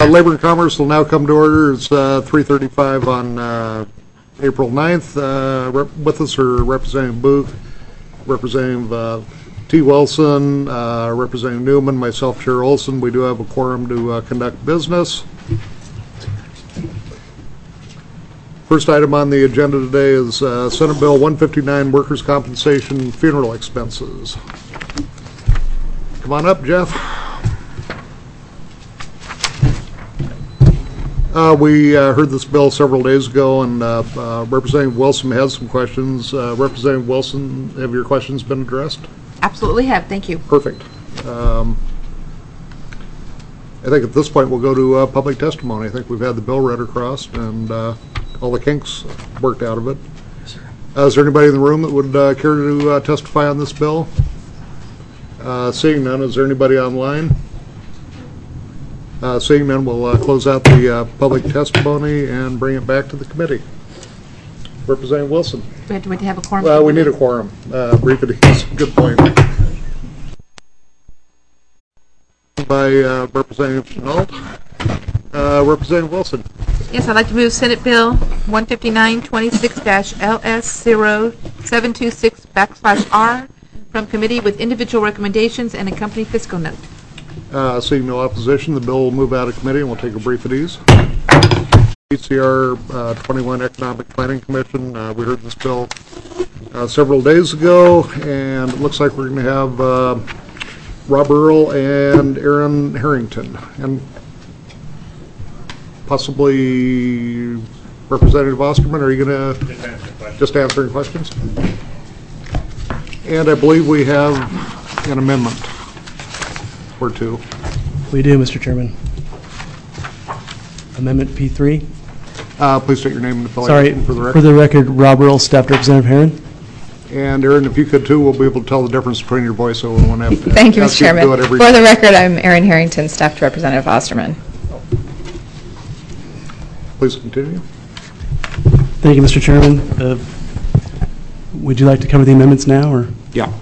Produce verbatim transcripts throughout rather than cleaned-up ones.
Uh, Labor and Commerce will now come to order. It's uh, three thirty-five on uh, April ninth. Uh, rep- with us are Representative Booth, Representative uh, T. Wilson, uh, Representative Newman, myself, Chair Olson. We do have a quorum to uh, conduct business. First item on the agenda today is uh, Senate Bill one fifty-nine, Workers' Compensation Funeral Expenses. Come on up, Jeff. Uh, we uh, heard this bill several days ago, and uh, uh, Representative Wilson has some questions. Uh, Representative Wilson, have your questions been addressed? Absolutely have. Thank you. Perfect. Um, I think at this point we'll go to uh, public testimony. I think we've had the bill read across and uh, all the kinks worked out of it. Yes, sir. Uh, is there anybody in the room that would uh, care to uh, testify on this bill? Uh, seeing none, is there anybody online? Uh, seeing none, we'll uh, close out the uh, public testimony and bring it back to the committee. Representative Wilson. Do we have to, have a quorum? Well, we need a quorum. Uh, brief it is. Good point. By uh, Representative Chenault. Uh, Representative Wilson. Yes, I'd like to move Senate Bill one fifty-nine twenty-six L S zero seven two six backslash R from committee with individual recommendations and accompanying fiscal note. Uh, seeing no opposition, the bill will move out of committee and we'll take a brief at ease. P C R uh, twenty-one Economic Planning Commission. Uh, we heard this bill uh, several days ago, and it looks like we're going to have uh, Rob Earl and Aaron Harrington, and possibly Representative Osterman. Are you going to just, answer just answering questions? And I believe we have an amendment or two. We do, Mister Chairman. Amendment P three. Uh, please state your name and affiliation. Sorry, for the record. For the record, Rob Earl, Staff Representative Herron. And Aaron, if you could too, we'll be able to tell the difference between your voice, so we won't have to. Thank you, Mister Chairman. For day. the record, I'm Aaron Harrington, Staff to Representative Osterman. Please continue. Thank you, Mister Chairman. Uh, would you like to cover the amendments now, or? Yeah.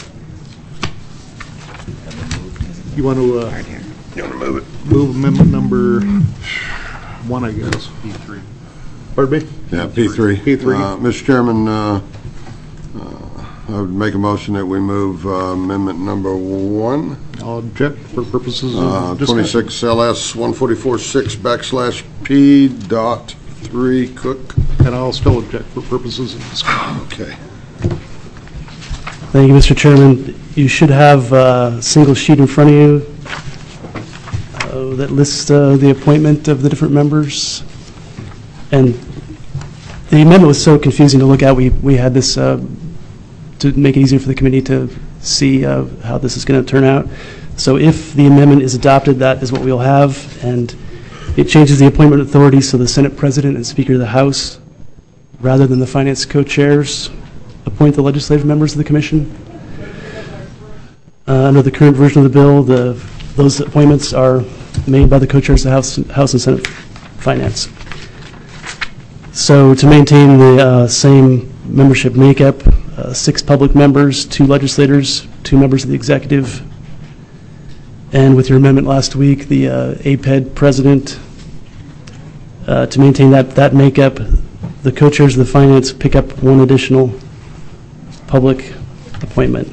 You want to? Uh, you want to move it? Move amendment number one, I guess. P three. Pardon me? Yeah, P three. P three. Uh, Mister Chairman, uh, uh, I would make a motion that we move uh, amendment number one. I'll object for purposes of uh, discussion. twenty-six L S one forty-four six backslash P dot three Cook. And I'll still object for purposes of discussion. Okay. Thank you, Mister Chairman. You should have a single sheet in front of you uh, that lists uh, the appointment of the different members. And the amendment was so confusing to look at, we, we had this uh, to make it easier for the committee to see uh, how this is going to turn out. So if the amendment is adopted, that is what we'll have. And it changes the appointment authority, so the Senate President and Speaker of the House, rather than the Finance Co-Chairs, appoint the legislative members of the Commission. Uh, under the current version of the bill, the, those appointments are made by the co-chairs of the House, House and Senate Finance. So to maintain the uh, same membership makeup, uh, six public members, two legislators, two members of the executive, and with your amendment last week, the uh, A P E D president, uh, to maintain that, that makeup, the co-chairs of the Finance pick up one additional public appointment.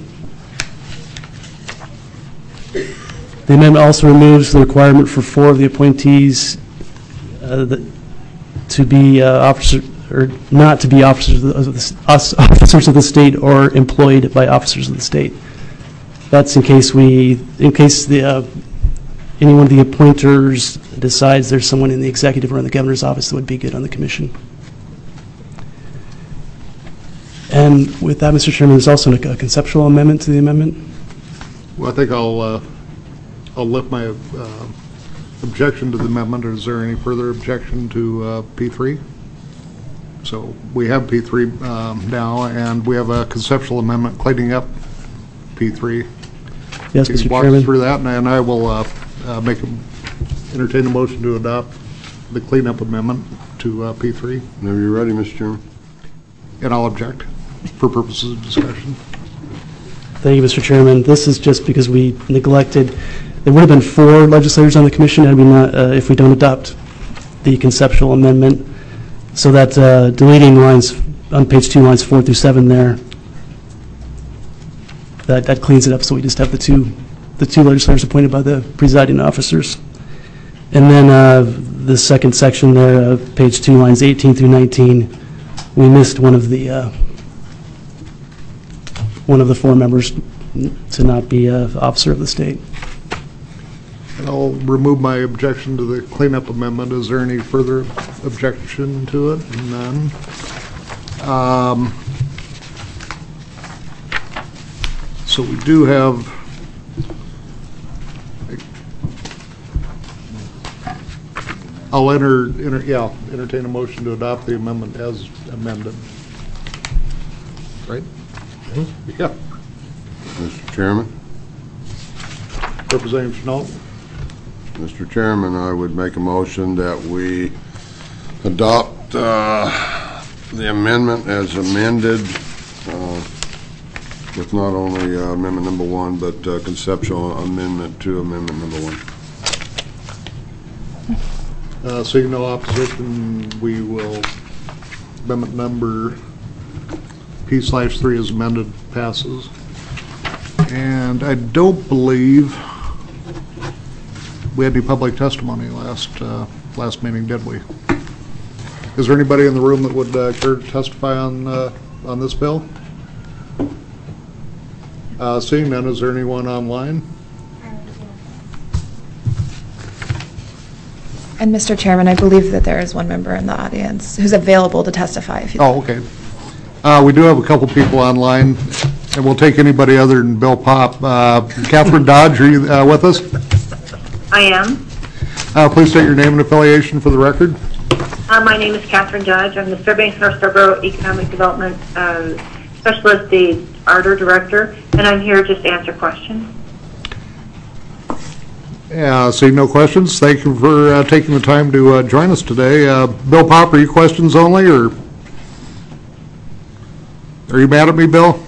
The amendment also removes the requirement for four of the appointees uh, that, to be uh, officer or not to be officers of the, officers of the state or employed by officers of the state. That's in case we, in case the uh, any one of the appointers decides there's someone in the executive or in the governor's office that would be good on the commission. And with that, Mister Chairman, there's also a conceptual amendment to the amendment. Well, I think I'll uh, I'll lift my uh, objection to the amendment. Is there any further objection to uh, P three? So we have P three um, now, and we have a conceptual amendment cleaning up P three. Yes, Can Mister you walk Chairman. through that, and, and I will uh, uh, make a, entertain a motion to adopt the cleanup amendment to uh, P three. Whenever you're ready, Mister Chairman. And I'll object for purposes of discussion. Thank you, Mister Chairman. This is just because we neglected there would have been four legislators on the commission had we not, uh, if we don't adopt the conceptual amendment. So that uh, deleting lines on page two, lines four through seven there, that, that cleans it up. So we just have the two, the two legislators appointed by the presiding officers. And then uh, the second section there, uh, page two, lines eighteen through nineteen, we missed one of the uh, one of the four members to not be an officer of the state. And I'll remove my objection to the cleanup amendment. Is there any further objection to it? None. Um, so we do have I'll enter, enter yeah, I'll entertain a motion to adopt the amendment as amended. Right? Mm-hmm. Yeah. Mister Chairman? Representative Chenault? Mister Chairman, I would make a motion that we adopt uh, the amendment as amended uh, with not only uh, amendment number one, but uh, conceptual amendment to amendment number one. Uh, seeing no opposition, we will, amendment number P slash three is amended, passes. And I don't believe we had any public testimony last uh, last meeting, did we? Is there anybody in the room that would uh, care to testify on uh, on this bill? Uh, seeing none, is there anyone online? And Mister Chairman, I believe that there is one member in the audience who's available to testify if you Oh, okay. Uh, we do have a couple people online, and we'll take anybody other than Bill Pop. Uh, Catherine Dodge, are you uh, with us? I am. Uh, please state your name and affiliation for the record. Uh, my name is Catherine Dodge. I'm the Fairbanks-North Scarborough Economic Development uh, Specialist, the A R D R Director, and I'm here just to answer questions. Yeah, seeing no questions, thank you for uh, taking the time to uh, join us today. Uh, Bill Pop, are you questions only, or are you mad at me, Bill?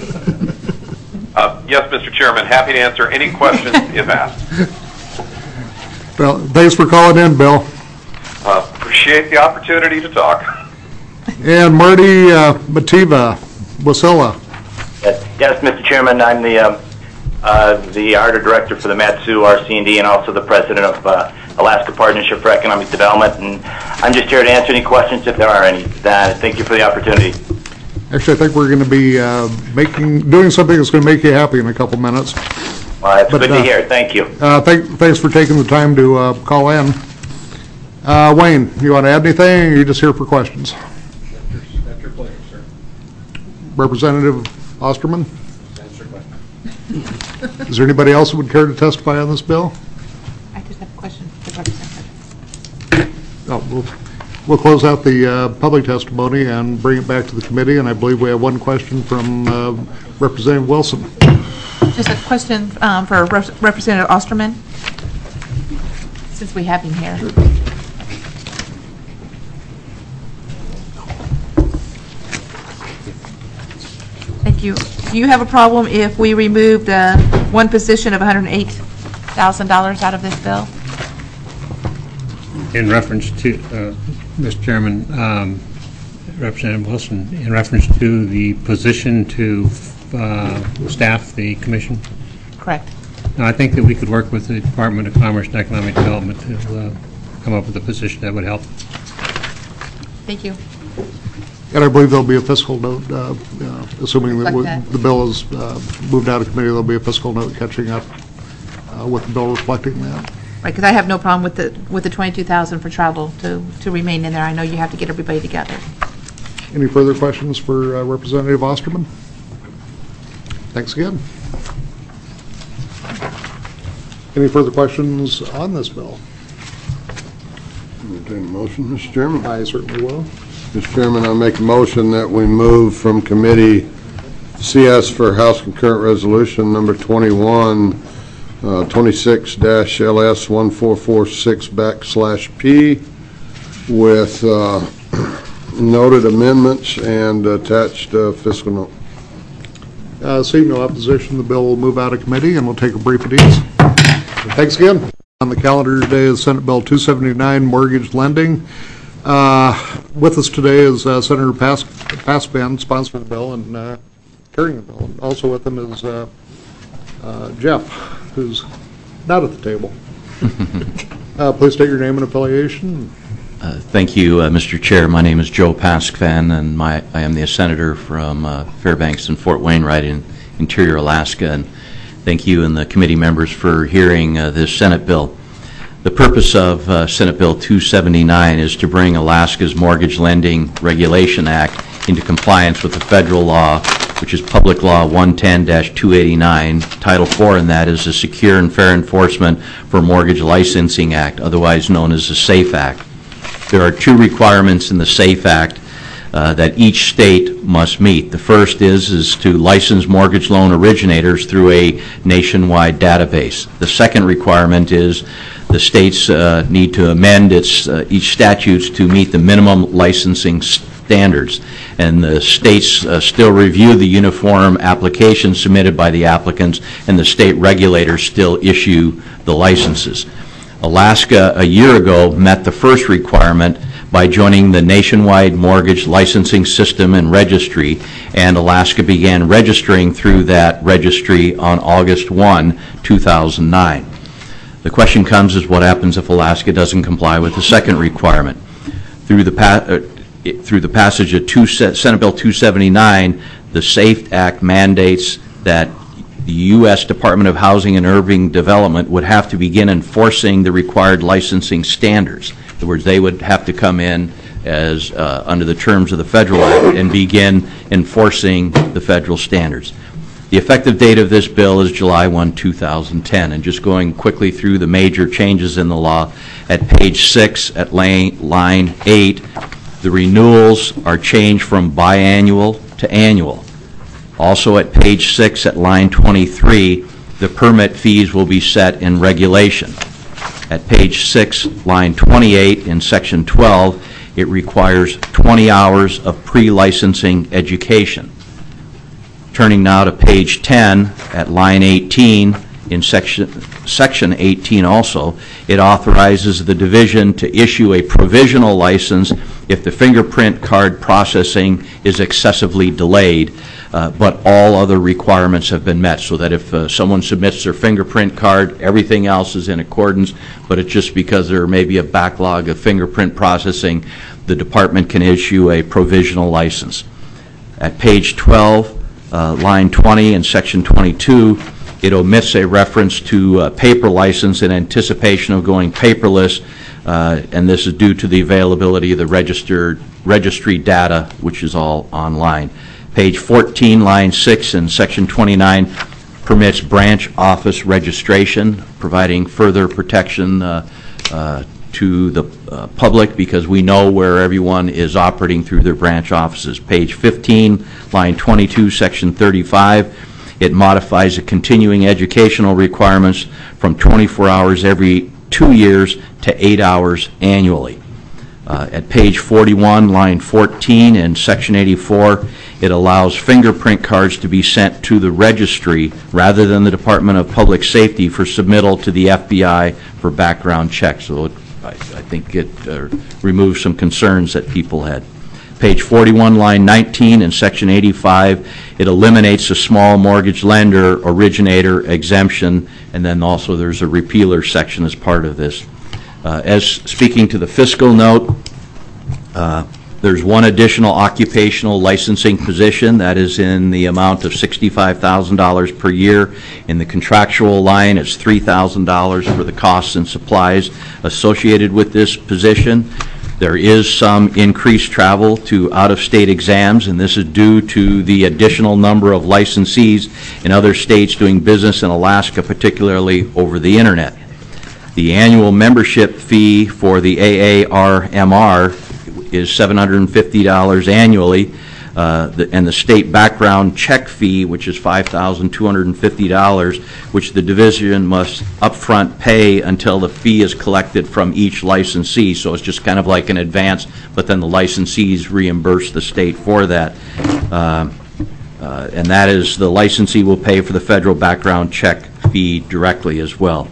Uh, yes, Mister Chairman, happy to answer any questions if asked. Well, thanks for calling in, Bill. Uh, appreciate the opportunity to talk. And Marty uh, Mativa, Wasilla. Yes, yes, Mister Chairman, I'm the um, uh, the A R D R Director for the Mat-Su R C and D and also the President of uh, Alaska Partnership for Economic Development, and I'm just here to answer any questions if there are any. Uh, thank you for the opportunity. Actually, I think we're going to be uh, making doing something that's going to make you happy in a couple minutes. Well, that's But, good uh, to hear. Thank you. Uh, thank, thanks for taking the time to uh, call in. Uh, Wayne, you want to add anything, or are you just here for questions? That's your pleasure, sir. Representative Osterman? Is there anybody else who would care to testify on this bill? I just have a question for Representative. Oh, we'll, we'll close out the uh, public testimony and bring it back to the committee, and I believe we have one question from uh, Representative Wilson. Just a question um, for Rep- Representative Osterman, since we have him here. Thank you. Do you have a problem if we remove the one position of one hundred eight thousand dollars out of this bill? In reference to, uh, Mister Chairman, um, Representative Wilson, in reference to the position to uh, staff the commission? Correct. No, I think that we could work with the Department of Commerce and Economic Development to uh, come up with a position that would help. Thank you. And I believe there'll be a fiscal note, uh, uh, assuming that Like w- that. the bill is uh, moved out of committee, there'll be a fiscal note catching up uh, with the bill reflecting that. Right, because I have no problem with the, with the twenty-two thousand for travel to, to remain in there. I know you have to get everybody together. Any further questions for uh, Representative Osterman? Thanks again. Any further questions on this bill? Entertain a motion, Mister Chairman. I certainly will. Mister Chairman, I make a motion that we move from committee C S for House Concurrent Resolution number twenty-one, uh, twenty-six dash L S one four four six backslash P with uh, noted amendments and attached uh, fiscal note. Uh, Seeing no opposition, the bill will move out of committee, and we'll take a brief at ease. Thanks again. On the calendar today is Senate Bill two seventy-nine, mortgage lending. Uh, with us today is uh, Senator Pas Paspan, sponsor of the bill and uh, carrying the bill. And also with him is uh, uh, Jeff, who's not at the table. uh, please state your name and affiliation. Uh, thank you, uh, Mister Chair. My name is Joe Paskvan, and my, I am the senator from uh, Fairbanks and Fort Wainwright in Interior Alaska. And thank you and the committee members for hearing uh, this Senate bill. The purpose of uh, Senate Bill two seventy-nine is to bring Alaska's Mortgage Lending Regulation Act into compliance with the federal law, which is Public Law one ten dash two eighty-nine. Title four in that is the Secure and Fair Enforcement for Mortgage Licensing Act, otherwise known as the SAFE Act. There are two requirements in the SAFE Act uh, that each state must meet. The first is, is to license mortgage loan originators through a nationwide database. The second requirement is the states uh, need to amend its uh, each statutes to meet the minimum licensing standards. And the states uh, still review the uniform applications submitted by the applicants, and the state regulators still issue the licenses. Alaska, a year ago, met the first requirement by joining the nationwide mortgage licensing system and registry, and Alaska began registering through that registry on August first, two thousand nine. The question comes is what happens if Alaska doesn't comply with the second requirement? Through the, pa uh, through the passage of two Senate Bill two seventy-nine, the SAFE Act mandates that the U S Department of Housing and Urban Development would have to begin enforcing the required licensing standards. In other words, they would have to come in as uh, under the terms of the Federal Act and begin enforcing the federal standards. The effective date of this bill is July first, two thousand ten. And just going quickly through the major changes in the law, at page six, at line eight, the renewals are changed from biannual to annual. Also at page six, at line twenty-three, the permit fees will be set in regulation. At page six, line twenty-eight, in section twelve, it requires twenty hours of pre-licensing education. Turning now to page ten, at line eighteen, in section, section eighteen also, it authorizes the division to issue a provisional license if the fingerprint card processing is excessively delayed, uh, but all other requirements have been met, so that if uh, someone submits their fingerprint card, everything else is in accordance, but it's just because there may be a backlog of fingerprint processing, the department can issue a provisional license. At page twelve, uh, line twenty, and section twenty-two, it omits a reference to a paper license in anticipation of going paperless, uh, and this is due to the availability of the registered registry data, which is all online. Page fourteen, line six, and section twenty-nine permits branch office registration, providing further protection uh, uh, to the uh, public, because we know where everyone is operating through their branch offices. Page fifteen, line twenty-two, section thirty-five, it modifies the continuing educational requirements from twenty-four hours every two years to eight hours annually. Uh, at page forty-one, line fourteen, and section eighty-four, it allows fingerprint cards to be sent to the registry rather than the Department of Public Safety for submittal to the F B I for background checks. So it, I, I think it uh, removes some concerns that people had. Page forty-one, line nineteen, and section eighty-five, it eliminates a small mortgage lender originator exemption, and then also there's a repealer section as part of this. Uh, as speaking to the fiscal note, uh, there's one additional occupational licensing position that is in the amount of sixty-five thousand dollars per year. In the contractual line, it's three thousand dollars for the costs and supplies associated with this position. There is some increased travel to out-of-state exams, and this is due to the additional number of licensees in other states doing business in Alaska, particularly over the internet. The annual membership fee for the A A R M R is seven hundred fifty dollars annually, uh, the, and the state background check fee, which is five thousand two hundred fifty dollars, which the division must upfront pay until the fee is collected from each licensee. So it's just kind of like an advance, but then the licensees reimburse the state for that. Uh, uh, and that is, the licensee will pay for the federal background check fee directly as well.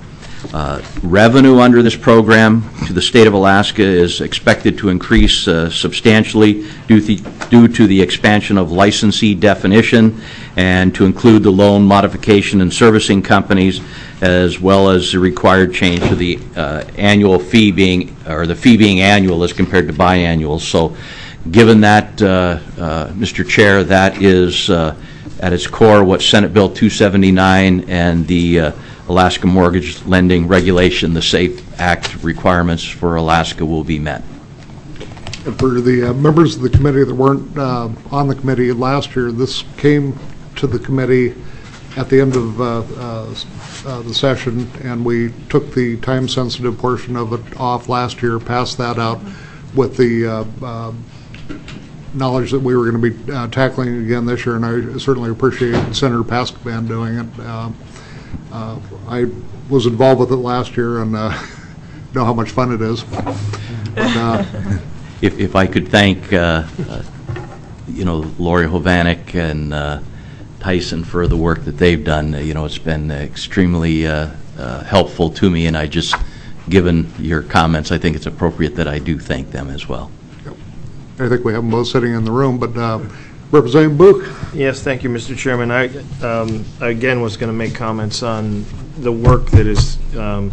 Uh, Revenue under this program to the state of Alaska is expected to increase uh, substantially due, th due to the expansion of licensee definition and to include the loan modification and servicing companies, as well as the required change to the uh, annual fee being, or the fee being annual as compared to biannual. So given that, uh, uh, Mister Chair, that is uh, at its core what Senate Bill two seventy-nine and the uh, Alaska Mortgage Lending Regulation, the SAFE Act requirements for Alaska will be met. And for the uh, members of the committee that weren't uh, on the committee last year, this came to the committee at the end of uh, uh, uh, the session, and we took the time-sensitive portion of it off last year, passed that out with the uh, uh, knowledge that we were going to be uh, tackling it again this year, and I certainly appreciate Senator Paskvan doing it. Uh, uh, I was involved with it last year and uh, know how much fun it is. But, uh, if, if I could thank, uh, uh, you know, Lori Hovanek and uh, Tyson for the work that they've done. Uh, you know, it's been extremely uh, uh, helpful to me, and I just, given your comments, I think it's appropriate that I do thank them as well. I think we have them both sitting in the room, but uh, Representative Book. Yes, thank you, Mister Chairman. I, um, again, was going to make comments on the work that is um,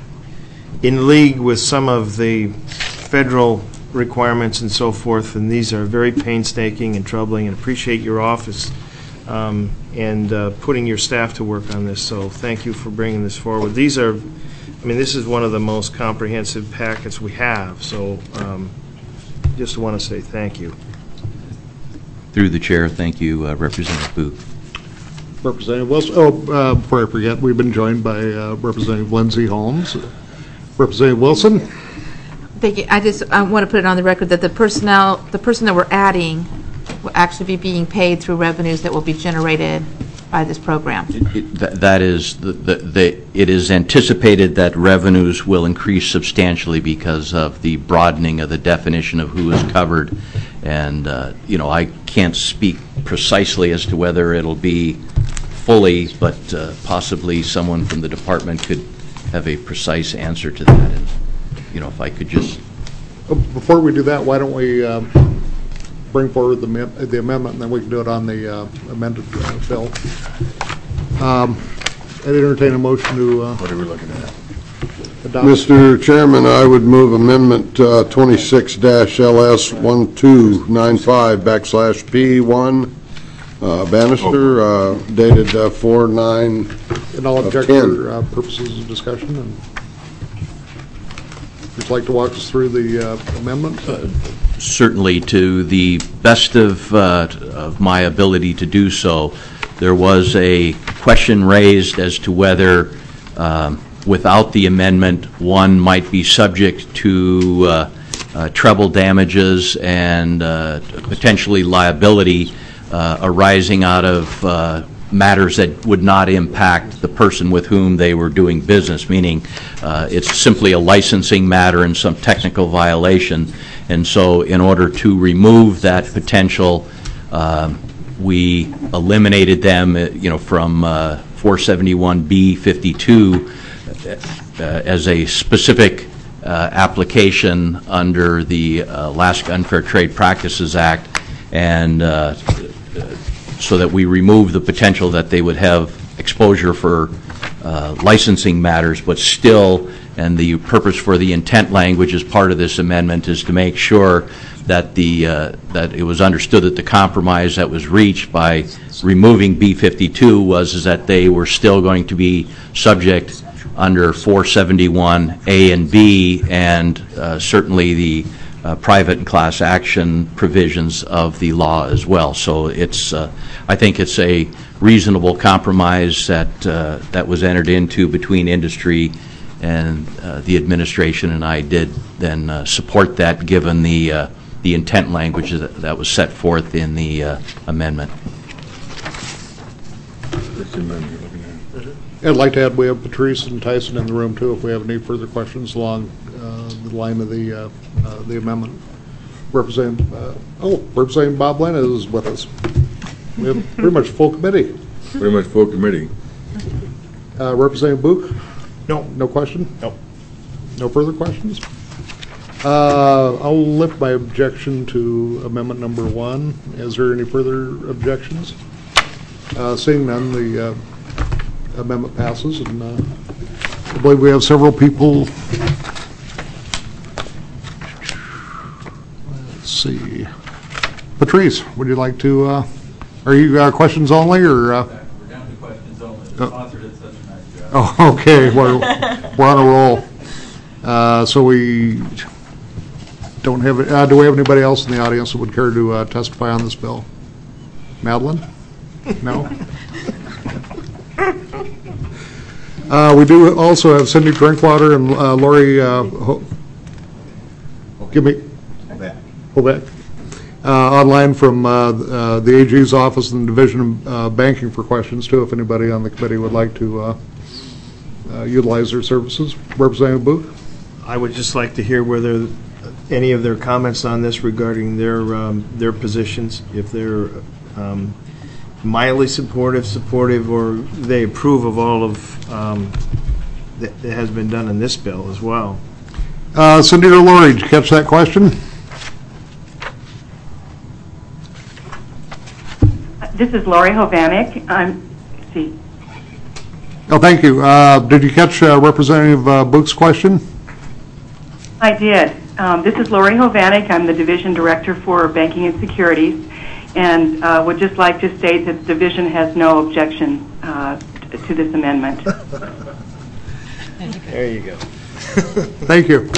in league with some of the federal requirements and so forth, and these are very painstaking and troubling, and appreciate your office um, and uh, putting your staff to work on this, so thank you for bringing this forward. These are, I mean, this is one of the most comprehensive packets we have, so um, just want to say thank you. Through the chair, thank you, uh, Representative Booth. Representative Wilson. Oh, uh, before I forget, we've been joined by uh, Representative Lindsay Holmes. Representative Wilson. Thank you. I just I want to put it on the record that the personnel, the person that we're adding, will actually be being paid through revenues that will be generated by this program. It, it, that, that is the, the, the it is anticipated that revenues will increase substantially because of the broadening of the definition of who is covered, and uh, you know, I can't speak precisely as to whether it'll be fully, but uh, possibly someone from the department could have a precise answer to that. And you know, if I could just before we do that, why don't we um, bring forward the, the amendment, and then we can do it on the uh, amended uh, bill. Um, I'd entertain a motion to. Uh, what are we looking at? Mister Chairman, I would move amendment uh, twenty-six L S one two nine five backslash P one uh, Bannister, uh, dated uh, four nine. And I'll object for uh, purposes of discussion. And would you like to walk us through the uh, amendment? Uh, certainly, to the best of, uh, of my ability to do so. There was a question raised as to whether, um, without the amendment, one might be subject to uh, uh, treble damages and uh, potentially liability uh, arising out of uh, matters that would not impact the person with whom they were doing business, meaning uh, it's simply a licensing matter and some technical violation. And so in order to remove that potential, uh, we eliminated them, uh, you know, from uh, four seventy-one B fifty-two uh, as a specific uh, application under the Alaska Unfair Trade Practices Act, and uh, so that we remove the potential that they would have exposure for uh, licensing matters, but still, and the purpose for the intent language as part of this amendment is to make sure that the uh, that it was understood that the compromise that was reached by removing B fifty-two was is that they were still going to be subject under four seventy-one A and B, and uh, certainly the uh, private and class action provisions of the law as well. So it's uh, I think it's a reasonable compromise that uh, that was entered into between industry and uh, the administration, and I did then uh, support that given the uh, the intent language that, that was set forth in the uh, amendment. I'd like to add we have Patrice and Tyson in the room too if we have any further questions along uh, the line of the uh, uh, the amendment. Representative uh, oh Representative Bob Lynn is with us. We have pretty much full committee. Pretty much full committee. Uh, Representative Book. No. No question? Nope. No further questions? Uh, I'll lift my objection to amendment number one. Is there any further objections? Uh, seeing none, the uh, amendment passes, and uh, I believe we have several people. Let's see. Patrice, would you like to, uh, are you uh, questions only, or? Uh, We're down to questions only. The sponsor did such a nice job. Oh, okay, we're, we're on a roll. Uh, so we don't have, uh, do we have anybody else in the audience that would care to uh, testify on this bill? Madeline? No? Uh, we do also have Cindy Drinkwater and uh, Lori, uh, Ho- give me, Hobeck, uh, online from uh, uh, the A G's office and Division of uh, Banking for questions, too, if anybody on the committee would like to uh, uh, utilize their services. Representative Booth? I would just like to hear whether any of their comments on this regarding their um, their positions, if they're um, mildly supportive, supportive, or they approve of all of um, that, that has been done in this bill as well. Uh, Cindy or Lori, did you catch that question? This is Lori Hovanek. I'm, see. Oh, thank you. Uh, did you catch uh, Representative uh, Book's question? I did. Um, this is Lori Hovanek. I'm the Division Director for Banking and Securities, and uh, would just like to state that the division has no objection uh, t- to this amendment. There you go. Thank you.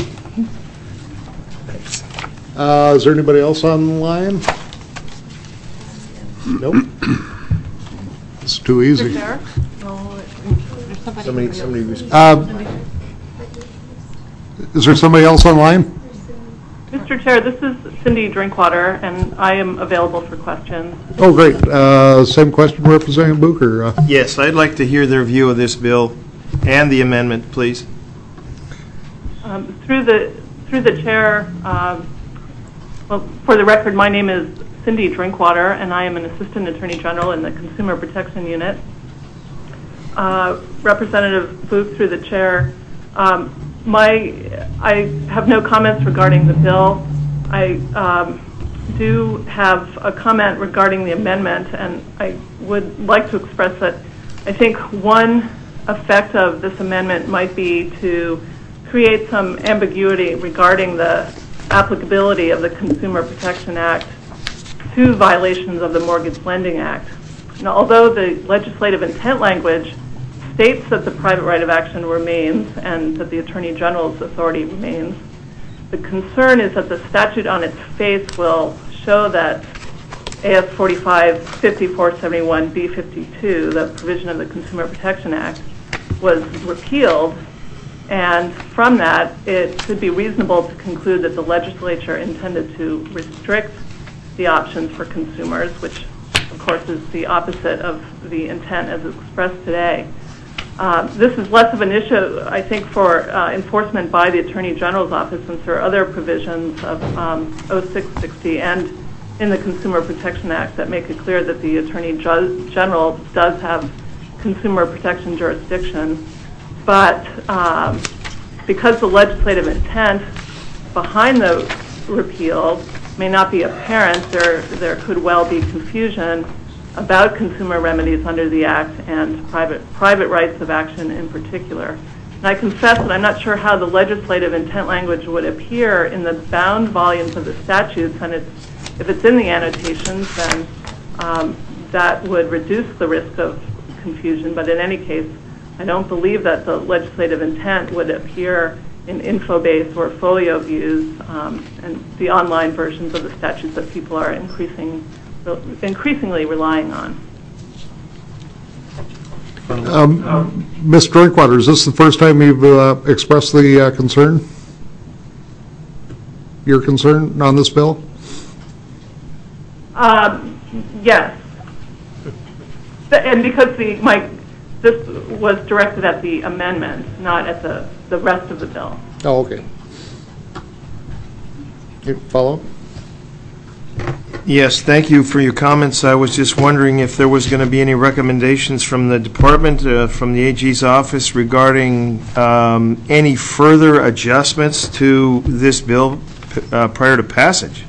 Uh, is there anybody else on the line? Nope. It's too easy. Somebody, somebody was. Uh, is there somebody else online? Mister Chair, this is Cindy Drinkwater, and I am available for questions. Oh, great. Uh, same question, Representative Booker. Uh, Yes, I'd like to hear their view of this bill and the amendment, please. Um, through the through the chair, um, well, for the record, my name is Cindy Drinkwater, and I am an Assistant Attorney General in the Consumer Protection Unit. Uh, Representative Booth, through the chair, um, my I have no comments regarding the bill. I um, do have a comment regarding the amendment, and I would like to express that I think one effect of this amendment might be to create some ambiguity regarding the applicability of the Consumer Protection Act to violations of the Mortgage Lending Act. Now, although the legislative intent language states that the private right of action remains and that the Attorney General's authority remains, the concern is that the statute on its face will show that A S forty-five fifty-four seventy-one B fifty-two, the provision of the Consumer Protection Act, was repealed, and from that it could be reasonable to conclude that the legislature intended to restrict the options for consumers, which of course is the opposite of the intent as expressed today. Uh, this is less of an issue, I think, for uh, enforcement by the Attorney General's office, since there are other provisions of um, oh six sixty and in the Consumer Protection Act that make it clear that the Attorney General does have consumer protection jurisdiction. But um, because the legislative intent behind the repeal may not be apparent, there, there could well be confusion about consumer remedies under the Act and private private rights of action in particular. And I confess that I'm not sure how the legislative intent language would appear in the bound volumes of the statutes, and it's, if it's in the annotations, then um, that would reduce the risk of confusion. But in any case, I don't believe that the legislative intent would appear in InfoBase or folio views um, and the online versions of the statutes that people are increasing increasingly relying on. um, Miz Drinkwater, is this the first time you've uh, expressed the uh, concern? Your concern on this bill? Um, yes. And because the my this was directed at the amendment, not at the, the rest of the bill. Oh, okay. Okay, follow up? Yes, thank you for your comments. I was just wondering if there was going to be any recommendations from the department, uh, from the A G's office regarding um, any further adjustments to this bill uh, prior to passage.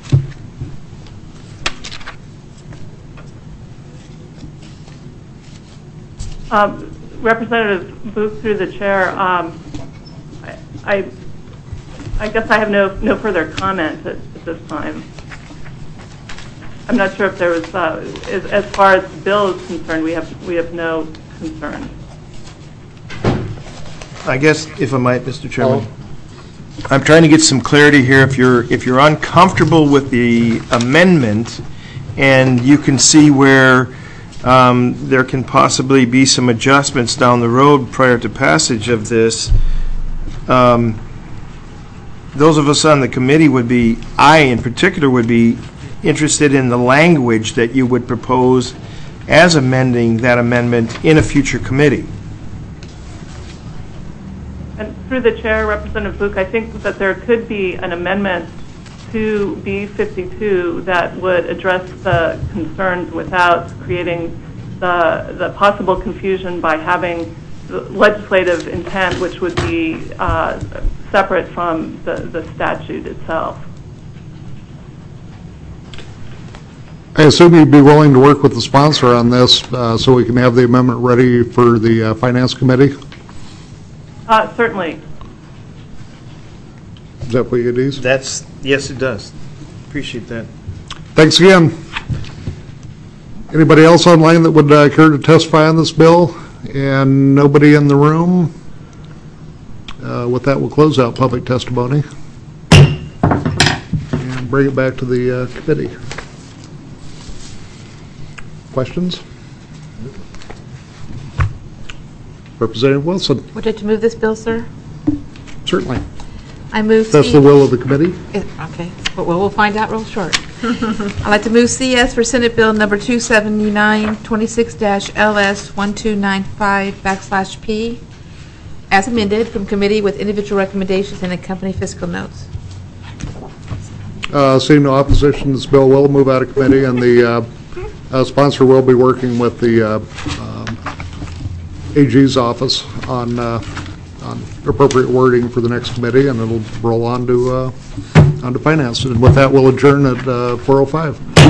Um, Representative Booth, through the chair, um, I, I, I guess I have no, no further comment at, at this time. I'm not sure if there was, uh, as, as far as the bill is concerned, we have, we have no concern. I guess, if I might, Mister Chairman, I'm trying to get some clarity here. If you're, if you're uncomfortable with the amendment and you can see where um, there can possibly be some adjustments down the road prior to passage of this, um, those of us on the committee would be, I in particular would be interested in the language that you would propose as amending that amendment in a future committee. And through the chair, Representative Book, I think that there could be an amendment to B fifty-two that would address the concerns without creating the, the possible confusion by having legislative intent, which would be uh, separate from the, the statute itself. I assume you'd be willing to work with the sponsor on this uh, so we can have the amendment ready for the uh, Finance Committee? Uh, certainly. Is that what you do? That's, yes, it does. Appreciate that. Thanks again. Anybody else online that would uh, care to testify on this bill? And nobody in the room? Uh, with that, we'll close out public testimony and bring it back to the uh, committee. Questions? Representative Wilson. Would you like to move this bill, sir? Certainly. I move. That's C the will of the committee. It, okay. Well, we'll find out real short. I'd like to move C S for Senate Bill number two seventy-nine twenty-six dash L S one two nine five backslash P as amended from committee with individual recommendations and accompanying fiscal notes. Uh, seeing no opposition, this bill will move out of committee, and the uh, uh, sponsor will be working with the uh, um, A G's office on, uh, on appropriate wording for the next committee, and it'll roll on to uh, on to finance. And with that, we'll adjourn at uh, four oh five.